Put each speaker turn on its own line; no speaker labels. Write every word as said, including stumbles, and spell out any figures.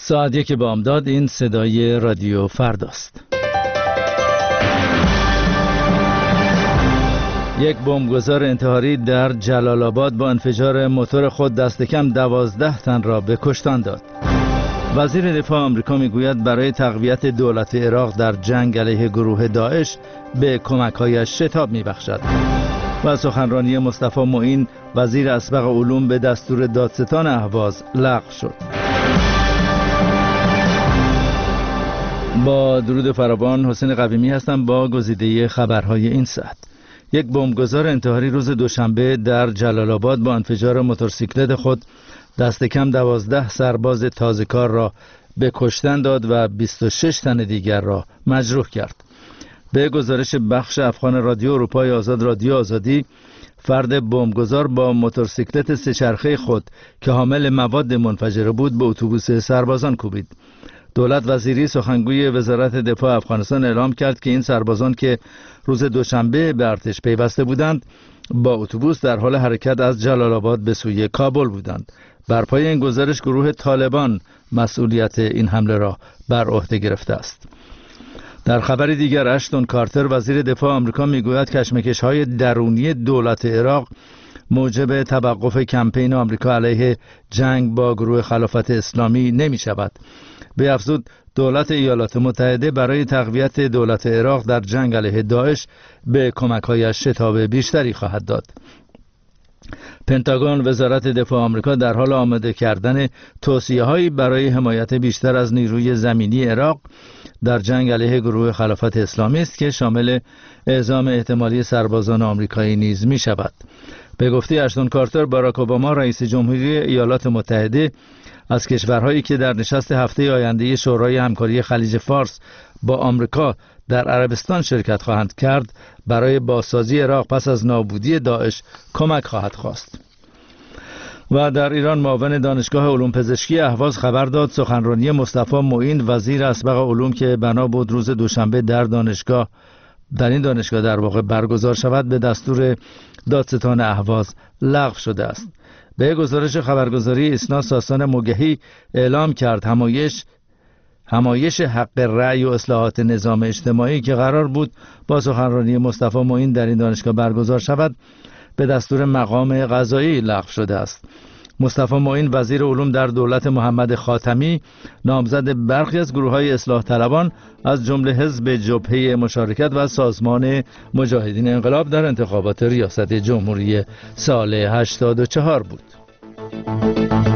ساعت یک بامداد. این صدای رادیو فرداست. یک بمبگذار انتحاری در جلال آباد با انفجار موتور خود دست کم دوازده تن را به کشتن داد. وزیر دفاع آمریکا میگوید برای تقویت دولت عراق در جنگ علیه گروه داعش به کمک‌هایش شتاب می‌بخشد. و سخنرانی مصطفی معین وزیر اسبق علوم به دستور دادستان اهواز لغو شد. با درود فراوان، حسین قویمی هستم با گزیده خبرهای این ساعت. یک بمبگذار انتحاری روز دوشنبه در جلال آباد با انفجار موتورسیکلت خود دست کم دوازده سرباز تازه کار را به کشتن داد و بیست و شش تن دیگر را مجروح کرد. به گزارش بخش افغان رادیو اروپای آزاد رادیو آزادی، فرد بمبگذار با موتورسیکلت سه‌چرخه خود که حامل مواد منفجره بود به اتوبوس سربازان کوبید. دولت وزیری سخنگوی وزارت دفاع افغانستان اعلام کرد که این سربازان که روز دوشنبه به ارتش پیوسته بودند با اتوبوس در حال حرکت از جلال آباد به سوی کابل بودند. بر پای این گزارش گروه طالبان مسئولیت این حمله را بر عهده گرفته است. در خبر دیگر، اشتون کارتر وزیر دفاع آمریکا میگوید کشمکش‌های درونی دولت عراق موجب توقف کمپین آمریکا علیه جنگ با گروه خلافت اسلامی نمی شود. به افزود دولت ایالات متحده برای تقویت دولت عراق در جنگ علیه داعش به کمک‌هایش شتاب بیشتری خواهد داد. پنتاگون وزارت دفاع آمریکا در حال آماده کردن توصیه‌هایی برای حمایت بیشتر از نیروی زمینی عراق در جنگ علیه گروه خلافت اسلامی است که شامل اعزام احتمالی سربازان آمریکایی نیز می شود. به گفته اشتون کارتر، باراک اوباما رئیس جمهوری ایالات متحده از کشورهایی که در نشست هفته آینده شورای همکاری خلیج فارس با آمریکا در عربستان شرکت خواهند کرد برای بازسازی عراق پس از نابودی داعش کمک خواهد خواست. و در ایران معاون دانشگاه علوم پزشکی اهواز خبر داد سخنرانی مصطفی معین وزیر اسبق علوم که بنا بود روز دوشنبه در دانشگاه در این دانشگاه در واقع برگزار شود به دستور دادستان اهواز لغو شده است. به گزارش خبرگزاری اسنا، ساسان مگهی اعلام کرد همایش همایش حق رأی و اصلاحات نظام اجتماعی که قرار بود با سخنرانی مصطفی معین در این دانشگاه برگزار شود به دستور مقام قضایی لغو شده است. مصطفی معین وزیر علوم در دولت محمد خاتمی نامزد برخی از گروه‌های اصلاح طلبان از جمله حزب جبهه مشارکت و سازمان مجاهدین انقلاب در انتخابات ریاست جمهوری سال هشتاد و چهار بود.